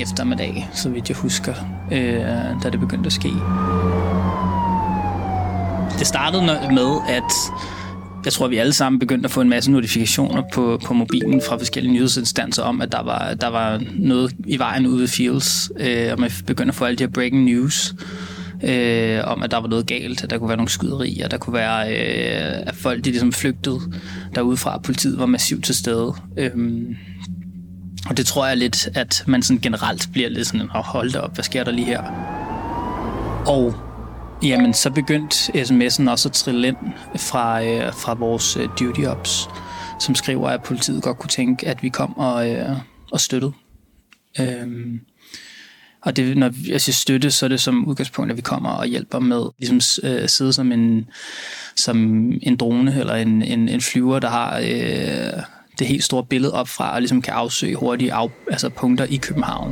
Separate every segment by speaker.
Speaker 1: eftermiddag, så vidt jeg husker, da det begyndte at ske. Det startede med, at jeg tror, vi alle sammen begyndte at få en masse notifikationer på mobilen fra forskellige nyhedsinstanser om, at der var noget i vejen ude ved Fields, og man begyndte at få alle de her breaking news om, at der var noget galt, at der kunne være nogle skyderier, der kunne være, at folk de ligesom flygtede derudefra, politiet var massivt til stede. Og det tror jeg lidt, at man sådan generelt bliver lidt sådan, hold op, hvad sker der lige her? Og jamen, så begyndte sms'en også at trille ind fra vores duty ops, som skriver, at politiet godt kunne tænke, at vi kom og støttede. Og det, når jeg siger støtte, så er det som udgangspunkt, at vi kommer og hjælper med ligesom sidde som en drone eller en flyver, der har det helt store billede op fra og ligesom kan afsøge hurtigt punkter i København.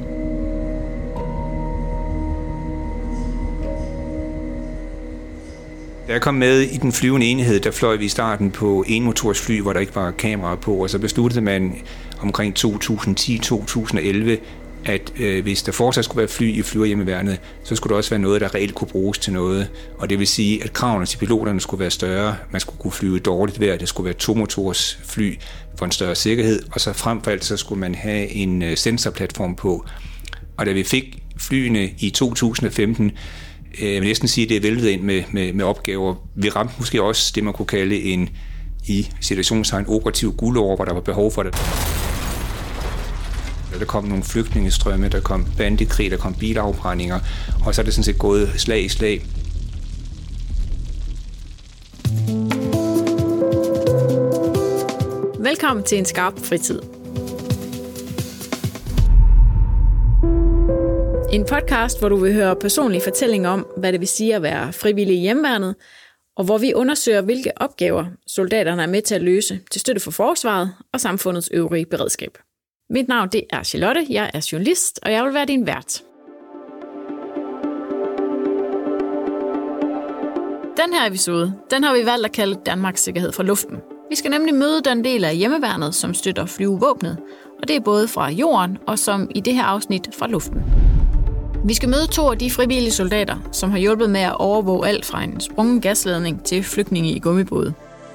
Speaker 2: Da jeg kom med i den flyvende enhed, der fløj vi i starten på enmotorsfly, hvor der ikke var kameraer på, og så besluttede man omkring 2010-2011, at hvis der fortsat skulle være fly i flyverhjemmeværnet, så skulle der også være noget, der reelt kunne bruges til noget. Og det vil sige, at kravene til piloterne skulle være større. Man skulle kunne flyve dårligt vejr. Det skulle være tomotors fly for en større sikkerhed. Og så frem for alt, så skulle man have en sensorplatform på. Og da vi fik flyene i 2015, jeg vil næsten sige, at det er væltet ind med opgaver. Vi ramte måske også det, man kunne kalde en i situationstegn operativ guldår, hvor der var behov for det. Der kom nogle flygtningestrømme, der kom bandekrig, der kom bilafbrændinger, og så er det sådan set gået slag i slag.
Speaker 3: Velkommen til En Skarp Fritid. En podcast, hvor du vil høre personlige fortællinger om, hvad det vil sige at være frivillig i hjemmeværnet, og hvor vi undersøger, hvilke opgaver soldaterne er med til at løse til støtte for forsvaret og samfundets øvrige beredskab. Mit navn det er Charlotte, jeg er journalist, og jeg vil være din vært. Den her episode, den har vi valgt at kalde Danmarks sikkerhed fra luften. Vi skal nemlig møde den del af hjemmeværnet, som støtter flyvevåbnet, og det er både fra jorden og som i det her afsnit fra luften. Vi skal møde 2 af de frivillige soldater, som har hjulpet med at overvåge alt fra en sprungen gasledning til flygtninge i gummibåde.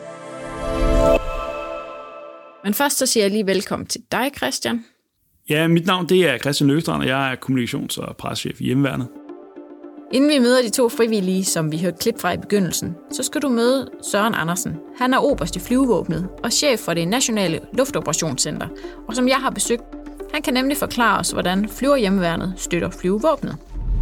Speaker 3: Men først så siger jeg lige velkommen til dig, Christian.
Speaker 4: Ja, mit navn det er Christian Løgstrand, og jeg er kommunikations- og presschef i hjemmeværnet.
Speaker 3: Inden vi møder de 2 frivillige, som vi hørte klip fra i begyndelsen, så skal du møde Søren Andersen. Han er oberst i flyvevåbnet og chef for det nationale luftoperationscenter, og som jeg har besøgt. Han kan nemlig forklare os, hvordan flyverhjemmeværnet støtter flyvevåbnet.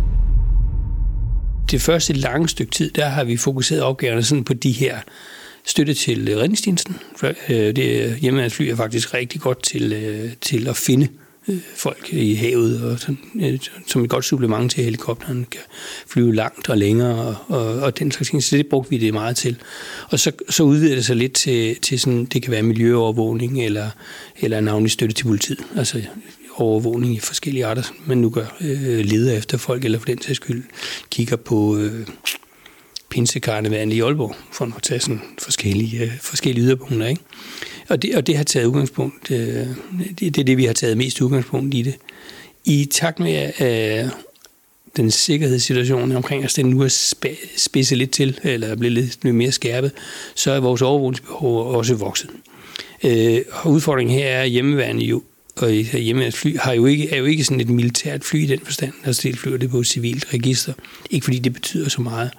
Speaker 5: Det første lange stykke tid, der har vi fokuseret opgaverne sådan på de her støtte til redningstjenesten. Hjemmeværnsfly er faktisk rigtig godt til at finde folk i havet, og sådan, som et godt supplement til helikopteren kan flyve langt og længere, og den slags ting. Så det brugte vi det meget til. Og så udvider det sig lidt til sådan, det kan være miljøovervågning, eller navnlig støtte til politiet. Altså overvågning i forskellige arter, man nu gør, leder efter folk, eller for den sags skyld kigger på pinsekarnevalen i Aalborg, for at tage sådan forskellige yderpunkter, ikke? Og det har taget udgangspunkt, det er det, vi har taget mest udgangspunkt i det. I takt med den sikkerhedssituation omkring os, den nu er spidset lidt til, eller er blevet lidt mere skærpet, så er vores overvågningsbehov også vokset. Og udfordringen her er, at hjemmeværnet jo, og hjemmeværnsfly er jo ikke sådan et militært fly i den forstand, altså det flyver det på et civilt register. Ikke fordi det betyder så meget.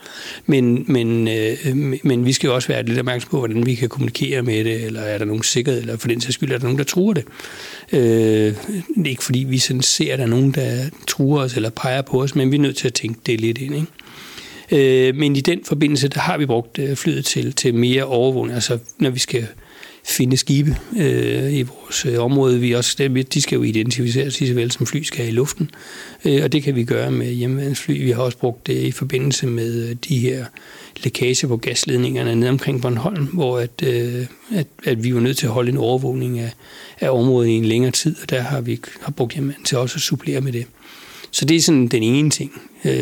Speaker 5: Men vi skal jo også være lidt opmærksom på, hvordan vi kan kommunikere med det, eller er der nogen sikkerhed, eller for den sags skyld er der nogen, der truer det. Ikke fordi vi sådan ser, at der er nogen, der truer os eller peger på os, men vi er nødt til at tænke det lidt ind, ikke? Men i den forbindelse, der har vi brugt flyet til mere overvågning, altså når vi skal finde skibe i vores område. De skal jo identificeres lige så vel som fly skal i luften, og det kan vi gøre med hjemmeværnsfly. Vi har også brugt det i forbindelse med de her lækager på gasledningerne nede omkring Bornholm, hvor at vi var nødt til at holde en overvågning af området i en længere tid, og der har vi brugt hjemmeværn til også at supplere med det. Så det er sådan den ene ting.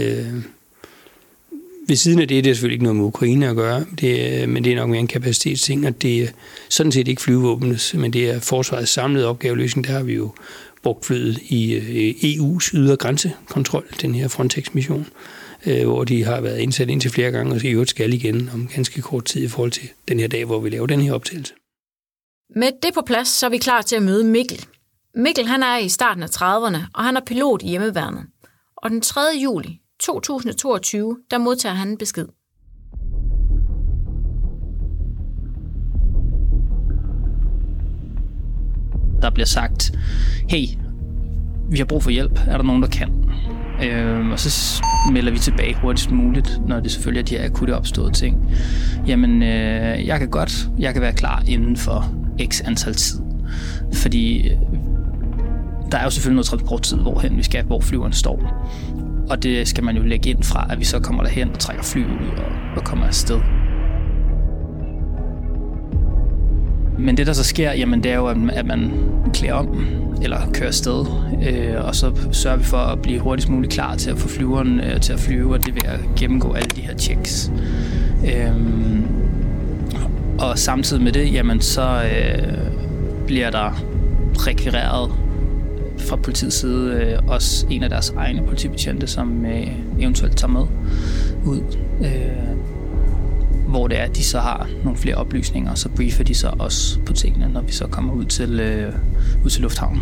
Speaker 5: Ved siden af det er det selvfølgelig ikke noget med Ukraine at gøre, men det er nok mere en kapacitetsting, og det er sådan set ikke flyvevåbnet, men det er forsvarets samlede opgaveløsning. Der har vi jo brugt flyet i EU's ydre grænsekontrol, den her Frontex-mission, hvor de har været indsat indtil flere gange, og i øvrigt skal igen om ganske kort tid i forhold til den her dag, hvor vi laver den her optagelse.
Speaker 3: Med det på plads, så er vi klar til at møde Mikkel. Mikkel han er i starten af 30'erne, og han er pilot i hjemmeværnet. Og den 3. juli 2022, der modtager han en besked.
Speaker 1: Der bliver sagt, hey, vi har brug for hjælp. Er der nogen, der kan? Og så melder vi tilbage hurtigst muligt, når det selvfølgelig er de her akutte opståede ting. Jamen, jeg kan være klar inden for x antal tid. Fordi der er jo selvfølgelig noget transporttid, hvorhen vi skal, hvor flyveren står. Og det skal man jo lægge ind fra, at vi så kommer derhen og trækker flyet ud og kommer afsted. Men det, der så sker, jamen, det er jo, at man klæder om eller kører afsted, og så sørger vi for at blive hurtigst muligt klar til at få flyveren til at flyve, og det ved at gennemgå alle de her checks. Og samtidig med det, jamen, så bliver der rekvireret fra politiets side også en af deres egne politibetjente, som eventuelt tager med ud, hvor det er, at de så har nogle flere oplysninger, og så briefer de så også på tingene, når vi så kommer ud til lufthavnen.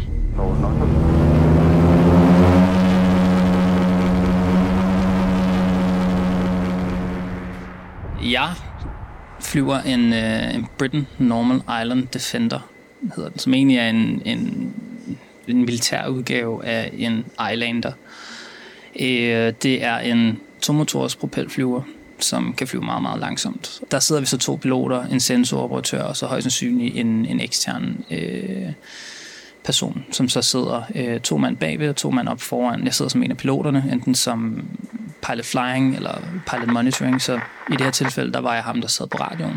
Speaker 1: Jeg flyver en Britain Normal Island Defender, hedder den, som egentlig er en militær udgave af en Islander. Det er en tomotors propelflyver, som kan flyve meget, meget langsomt. Der sidder vi så 2 piloter, en sensoroperatør og så højst sandsynligt en ekstern person, som så sidder 2 mand bagved og 2 mand op foran. Jeg sidder som en af piloterne, enten som pilot flying eller pilot monitoring, så i det her tilfælde, der var jeg ham, der sad på radioen.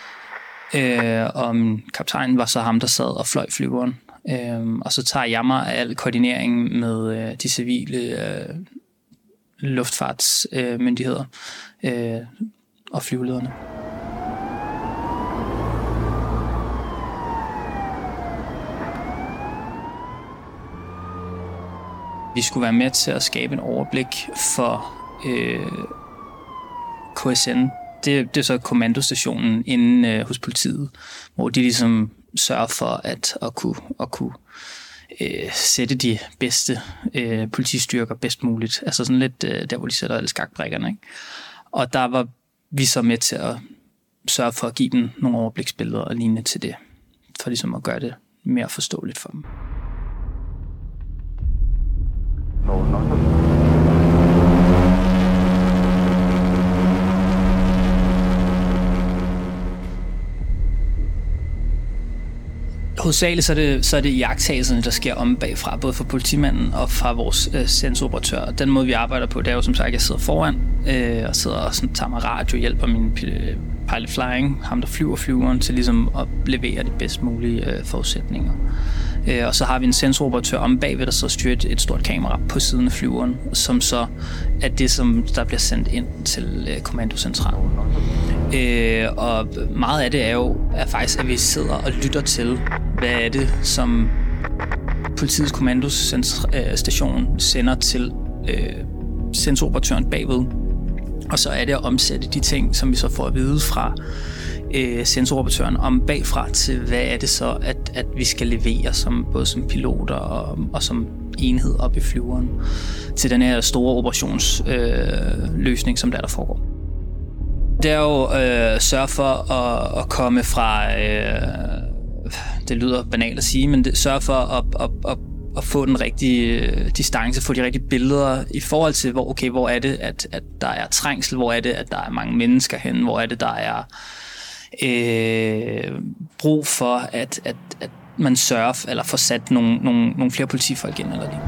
Speaker 1: Og kaptajnen var så ham, der sad og fløj flyveren. Og så tager jeg mig af al koordinering med de civile luftfartsmyndigheder og flyvelederne. Vi skulle være med til at skabe en overblik for KSN. Det er så kommandostationen inde hos politiet, hvor de ligesom sørger for at kunne sætte de bedste politistyrker bedst muligt. Altså sådan lidt der, hvor de sætter alle skakbrikkerne, ikke? Og der var vi så med til at sørge for at give dem nogle overbliksbilleder og lignende til det, for ligesom at gøre det mere forståeligt for dem. Hovedsageligt så er det iagttagelserne, der sker om bagfra, både fra politimanden og fra vores sensoroperatør. Den måde, vi arbejder på, det er jo som sagt, at jeg sidder foran og sidder og sådan, tager mig radio, hjælper min pilot flying, ham der flyver flyveren, til ligesom at levere de bedst mulige forudsætninger. Og så har vi en sensoroperatør om bagved, der så styrer et stort kamera på siden af flyveren, som så er det, som der bliver sendt ind til kommandocentralen. Og meget af det er jo faktisk, at vi sidder og lytter til, hvad er det, som politiets kommandostation sender til sensoroperatøren bagved. Og så er det at omsætte de ting, som vi så får at vide fra sensoroperatøren om bagfra til, hvad er det så, at vi skal levere både som piloter og som enhed op i flyveren til den her store operationsløsning, som der foregår. Det er jo sørge for at komme fra, det lyder banalt at sige, men sørge for at få den rigtige distance, få de rigtige billeder i forhold til, hvor er det, at der er trængsel, hvor er det, at der er mange mennesker hen, hvor er det, der er brug for, at man sørger eller får sat nogle flere politifolk ind eller lignende.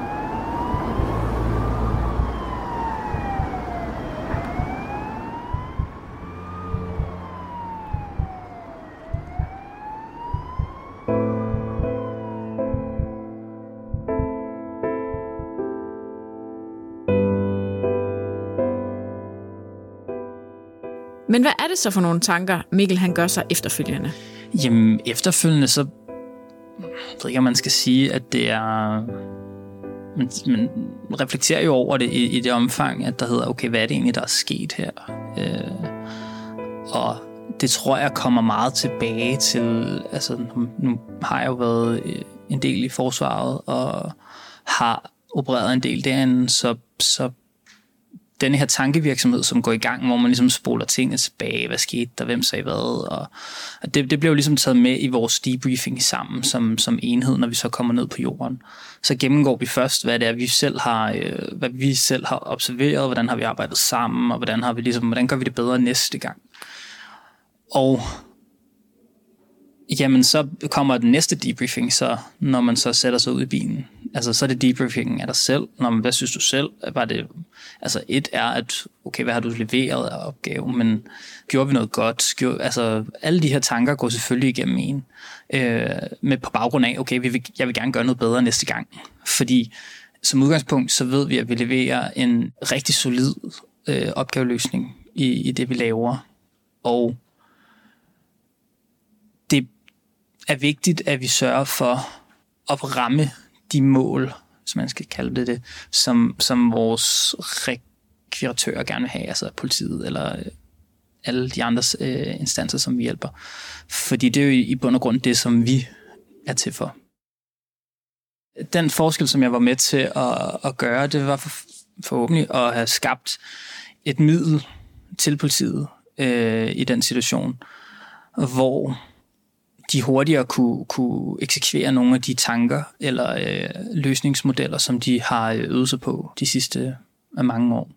Speaker 3: Men hvad er det så for nogle tanker, Mikkel han gør sig efterfølgende?
Speaker 1: Jamen, efterfølgende så ved ikke, om man skal sige, at det er... Man reflekterer jo over det i det omfang, at der hedder, okay, hvad er det egentlig, der er sket her? Og det tror jeg kommer meget tilbage til... Altså, nu har jeg jo været en del i forsvaret, og har opereret en del derinde, så denne her tankevirksomhed, som går i gang, hvor man ligesom spoler tingene tilbage, hvad skete der, hvem sagde hvad, og det bliver jo ligesom taget med i vores debriefing sammen som enhed, når vi så kommer ned på jorden. Så gennemgår vi først, hvad det er, hvad vi selv har observeret, hvordan har vi arbejdet sammen, og hvordan gør vi det bedre næste gang. Og jamen, så kommer den næste debriefing, så når man så sætter sig ud i bilen. Altså, så er det debriefingen af dig selv. Hvad synes du selv? Var det, altså, et er, at okay, hvad har du leveret af opgave, men gjorde vi noget godt? Altså, alle de her tanker går selvfølgelig igennem en. Med på baggrund af, okay, jeg vil gerne gøre noget bedre næste gang. Fordi som udgangspunkt, så ved vi, at vi leverer en rigtig solid opgaveløsning i det, vi laver. Og det er vigtigt, at vi sørger for at ramme de mål, som man skal kalde det, som vores rekviratører gerne vil have, altså politiet eller alle de andre instanser, som vi hjælper. Fordi det er jo i bund og grund det, som vi er til for. Den forskel, som jeg var med til at gøre, det var forhåbentlig at have skabt et middel til politiet i den situation, hvor de hurtigere kunne eksekvere nogle af de tanker eller løsningsmodeller, som de har øvet sig på de sidste mange år.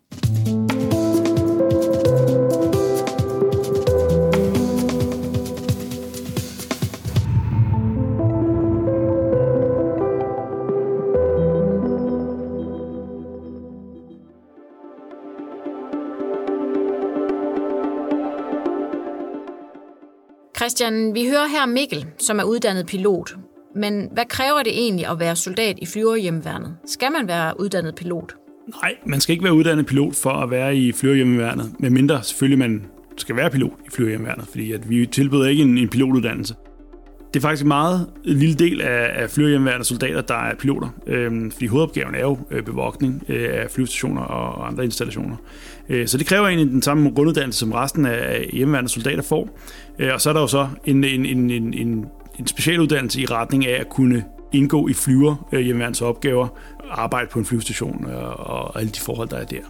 Speaker 3: Christian, vi hører her Mikkel, som er uddannet pilot. Men hvad kræver det egentlig at være soldat i Flyverhjemmeværnet? Skal man være uddannet pilot?
Speaker 4: Nej, man skal ikke være uddannet pilot for at være i Flyverhjemmeværnet. Medmindre selvfølgelig man skal være pilot i Flyverhjemmeværnet, fordi at vi tilbyder ikke en pilotuddannelse. Det er faktisk en meget lille del af Flyverhjemmeværnets soldater, der er piloter. Fordi hovedopgaven er jo bevogtning af flyvestationer og andre installationer. Så det kræver egentlig den samme grunduddannelse, som resten af hjemmeværnets soldater får. Og så er der jo så en specialuddannelse i retning af at kunne indgå i hjemmeværnets opgaver, arbejde på en flyvestation og alle de forhold, der er der.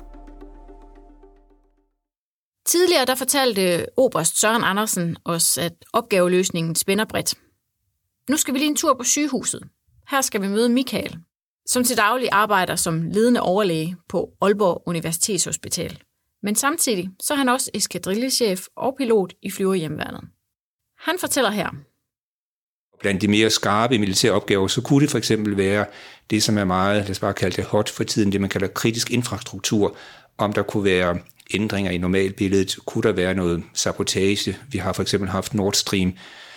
Speaker 3: Tidligere der fortalte oberst Søren Andersen os, at opgaveløsningen spænder bredt. Nu skal vi lige en tur på sygehuset. Her skal vi møde Michael, som til daglig arbejder som ledende overlæge på Aalborg Universitetshospital. Men samtidig så er han også eskadrillechef og pilot i Flyverhjemmeværnet. Han fortæller her.
Speaker 2: Blandt de mere skarpe militære opgaver, så kunne det for eksempel være det, som er meget, lad os bare kalde det hot for tiden, det man kalder kritisk infrastruktur, om der kunne være ændringer i normalbilledet, kunne der være noget sabotage. Vi har for eksempel haft Nord Stream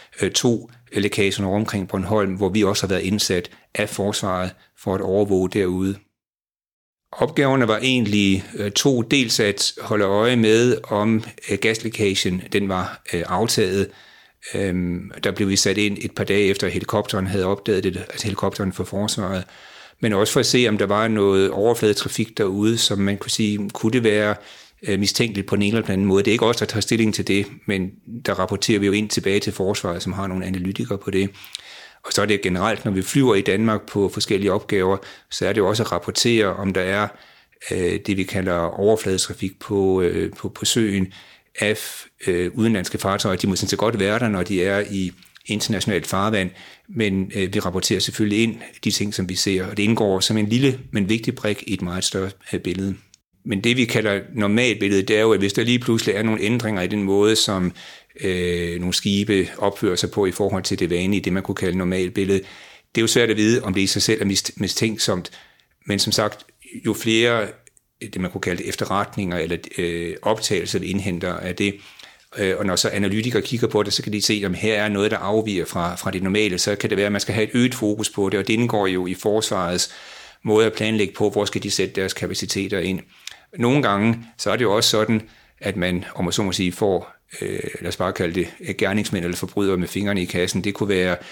Speaker 2: 2 lækagen omkring Bornholm, hvor vi også har været indsat af forsvaret for at overvåge derude. Opgaverne var egentlig to, dels at holde øje med, om gaslækagen den var aftaget. Der blev vi sat ind et par dage efter, at helikopteren havde opdaget det, altså helikopteren for forsvaret, men også for at se, om der var noget overfladetrafik derude, som man kunne sige, kunne det være mistænkeligt på en eller anden måde. Det er ikke os, der tager stilling til det, men der rapporterer vi jo ind tilbage til forsvaret, som har nogle analytikere på det. Og så er det generelt, når vi flyver i Danmark på forskellige opgaver, så er det jo også at rapportere, om der er det, vi kalder overfladetrafik på søen af udenlandske fartøjer. De må sådan set godt være der, når de er i internationalt farvand, men vi rapporterer selvfølgelig ind de ting, som vi ser, og det indgår som en lille, men vigtig brik i et meget større billede. Men det, vi kalder normalbilledet, det er jo, at hvis der lige pludselig er nogle ændringer i den måde, som nogle skibe opfører sig på i forhold til det vanlige, det man kunne kalde normalbilledet, det er jo svært at vide, om det i sig selv er mistænksomt. Men som sagt, jo flere, det man kunne kalde efterretninger eller optagelser, vi indhenter af det, og når så analytikere kigger på det, så kan de se, at her er noget, der afviger fra det normale, så kan det være, at man skal have et øget fokus på det, og det indgår jo i forsvarets måde at planlægge på, hvor skal de sætte deres kapaciteter ind. Nogle gange, så er det jo også sådan, at man, om man så må sige, får, lad os bare kalde det, gerningsmænd eller forbrydere med fingrene i kassen. Det kunne være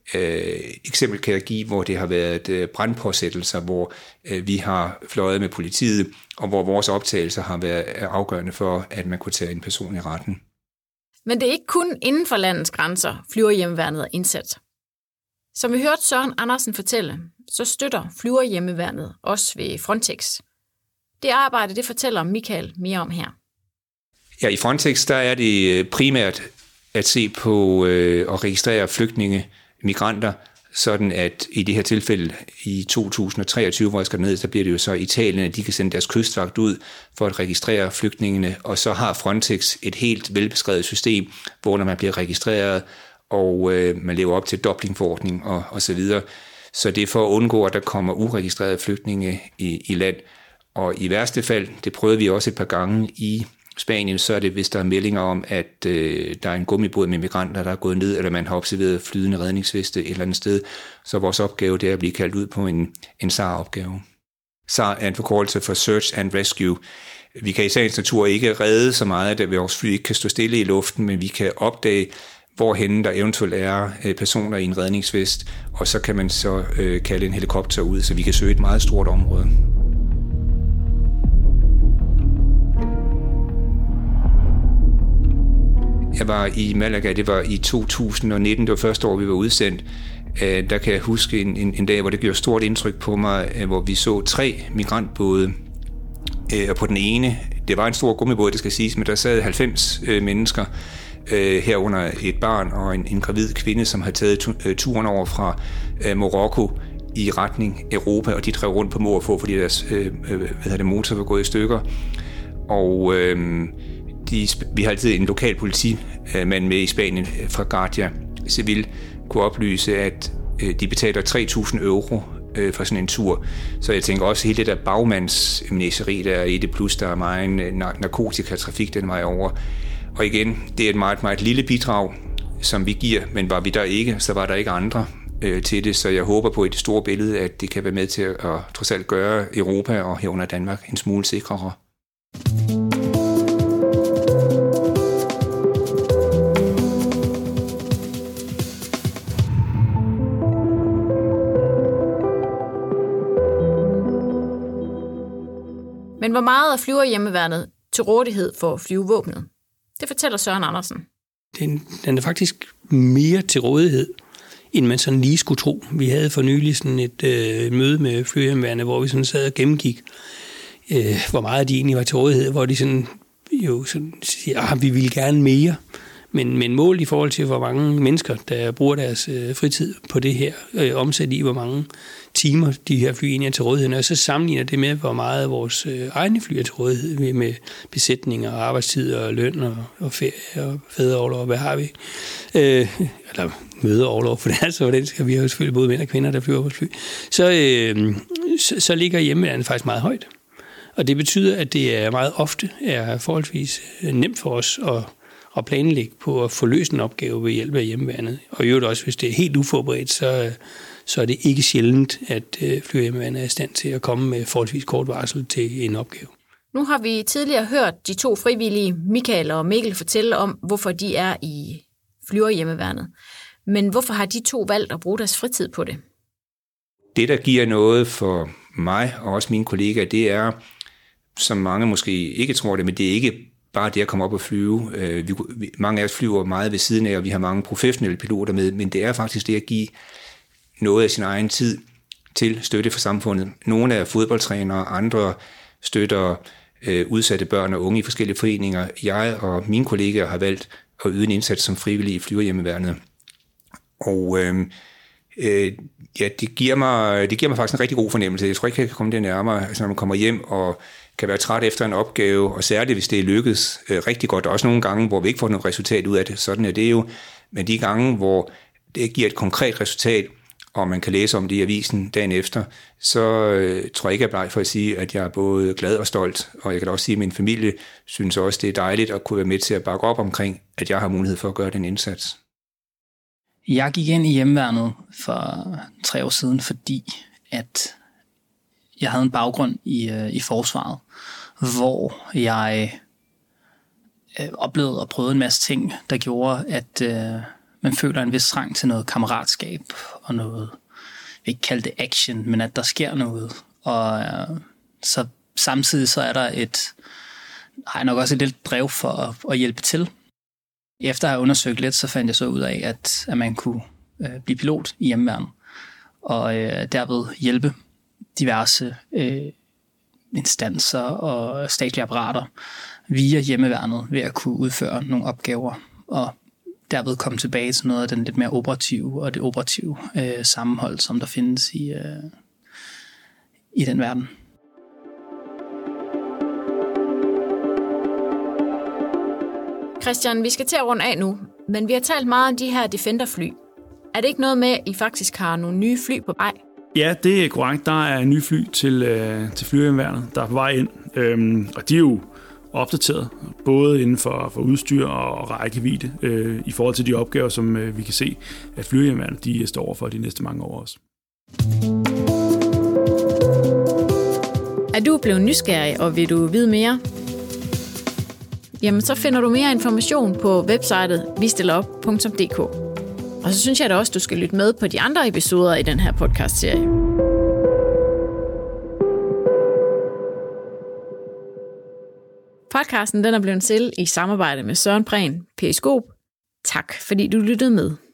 Speaker 2: eksempel kan jeg give, hvor det har været brandpåsættelser, hvor vi har fløjet med politiet, og hvor vores optagelser har været afgørende for, at man kunne tage en person i retten.
Speaker 3: Men det er ikke kun inden for landets grænser, flyverhjemmeværnet er indsat. Som vi hørte Søren Andersen fortælle, så støtter flyverhjemmeværnet også ved Frontex. Det arbejde, det fortæller Michael mere om her.
Speaker 2: Ja, i Frontex, der er det primært at se på og registrere flygtninge, migranter, sådan at i det her tilfælde i 2023, hvor jeg skal ned, så bliver det jo så Italien, at de kan sende deres kystvagt ud for at registrere flygtningene, og så har Frontex et helt velbeskrevet system, hvor når man bliver registreret, og man lever op til Dublin-forordning og så videre. Så det er for at undgå, at der kommer uregistrerede flygtninge i land. Og i værste fald, det prøvede vi også et par gange i Spanien, så er det, hvis der er meldinger om, at der er en gummibåd med migranter, der er gået ned, eller man har observeret flydende redningsveste et eller andet sted. Så vores opgave det er at blive kaldt ud på en SAR-opgave. SAR er en forkortelse for Search and Rescue. Vi kan i sagens natur ikke redde så meget, at vores fly ikke kan stå stille i luften, men vi kan opdage, hvorhenne der eventuelt er personer i en redningsvest, og så kan man så kalde en helikopter ud, så vi kan søge et meget stort område. Jeg var i Malaga, det var i 2019, det var første år, vi var udsendt. Der kan jeg huske en dag, hvor det gjorde stort indtryk på mig, hvor vi så 3 migrantbåde. Og på den ene, det var en stor gummibåd, det skal siges, men der sad 90 mennesker, herunder et barn og en gravid kvinde, som havde taget turen over fra Marokko i retning Europa, og de drev rundt på Morfo, fordi deres motor var gået i stykker. Og vi har altid en lokal politimand med i Spanien fra Guardia Civil, kunne oplyse, at de betaler 3.000 euro for sådan en tur. Så jeg tænker også, hele det der bagmandsmenageri, der er i det, plus der er meget narkotikatrafik den vej over. Og igen, det er et meget, meget lille bidrag, som vi giver, men var vi der ikke, så var der ikke andre til det. Så jeg håber på i det store billede, at det kan være med til at trods alt gøre Europa og herunder Danmark en smule sikrere.
Speaker 3: Men hvor meget er flyverhjemmeværnet til rådighed for flyvevåbnet? Det fortæller Søren Andersen.
Speaker 5: Den er faktisk mere til rådighed, end man sådan lige skulle tro. Vi havde for nylig sådan et møde med flyverhjemmeværnet, hvor vi sådan sad og gennemgik, hvor meget de egentlig var til rådighed, hvor de sådan siger, vi vil gerne mere. Men mål i forhold til, hvor mange mennesker, der bruger deres fritid på det her, omsat i, hvor mange timer de her fly egentlig er til rådighed, og så sammenligner det med, hvor meget vores egne fly er til rådighed med besætninger og arbejdstid og løn og ferie og fædreorlov, og hvad har vi? Eller mødeorlov, for det er så, den skal vi jo selvfølgelig både mænd og kvinder, der flyver vores fly. Så ligger hjemmeværnet faktisk meget højt. Og det betyder, at det er meget ofte er forholdsvis nemt for os at planlægge på at få løst en opgave ved hjælp af hjemmeværnet. Og i øvrigt også, hvis det er helt uforberedt, så er det ikke sjældent, at flyverhjemmeværnet er i stand til at komme med forholdsvis kort varsel til en opgave.
Speaker 3: Nu har vi tidligere hørt de 2 frivillige, Michael og Mikkel, fortælle om, hvorfor de er i flyverhjemmeværnet. Men hvorfor har de 2 valgt at bruge deres fritid på det?
Speaker 2: Det, der giver noget for mig og også mine kollegaer, det er, som mange måske ikke tror det, men det er ikke bare det at komme op og flyve. Mange af os flyver meget ved siden af, og vi har mange professionelle piloter med, men det er faktisk det at give noget af sin egen tid til støtte for samfundet. Nogle er fodboldtrænere, andre støtter udsatte børn og unge i forskellige foreninger. Jeg og mine kollegaer har valgt at yde en indsats som frivillige i flyverhjemmeværnet. Og det giver mig faktisk en rigtig god fornemmelse. Jeg tror ikke, jeg kan komme det nærmere, altså når man kommer hjem og kan være træt efter en opgave, og særligt hvis det er lykkedes rigtig godt. Også nogle gange, hvor vi ikke får noget resultat ud af det. Sådan er det jo. Men de gange, hvor det giver et konkret resultat, og man kan læse om det i avisen dagen efter, så tror jeg ikke, jeg er bleg for at sige, at jeg er både glad og stolt. Og jeg kan også sige, at min familie synes også, det er dejligt at kunne være med til at bakke op omkring, at jeg har mulighed for at gøre den indsats.
Speaker 1: Jeg gik ind i hjemmeværnet for 3 år siden, fordi at jeg havde en baggrund i forsvaret, hvor jeg oplevede og prøvede en masse ting, der gjorde, at man føler en vis trang til noget kammeratskab og noget, jeg vil ikke kalde det action, men at der sker noget. Og så samtidig så er der nok også et lidt drev for at hjælpe til. Efter at have undersøgt lidt, så fandt jeg så ud af, at man kunne blive pilot i hjemmeværnet, og derved hjælpe diverse instanser og statslige apparater via hjemmeværnet ved at kunne udføre nogle opgaver, og derved komme tilbage til noget af den lidt mere operative og det operative sammenhold, som der findes i den verden.
Speaker 3: Christian, vi skal til at runde af nu, men vi har talt meget om de her Defender-fly. Er det ikke noget med, at I faktisk har nogle nye fly på vej?
Speaker 4: Ja, det er korrekt. Der er nye fly til flyhjemmeværnet, der er på vej ind. Og de er jo opdateret, både inden for udstyr og rækkevidde, i forhold til de opgaver, som vi kan se, at flyhjemmeværnet de står over for de næste mange år også.
Speaker 3: Er du blevet nysgerrig, og vil du vide mere? Jamen, så finder du mere information på websitet vistilleop.dk. Og så synes jeg da også, du skal lytte med på de andre episoder i den her podcast-serie. Podcasten den er blevet til i samarbejde med Søren Prehn, Periskop. Tak fordi du lyttede med.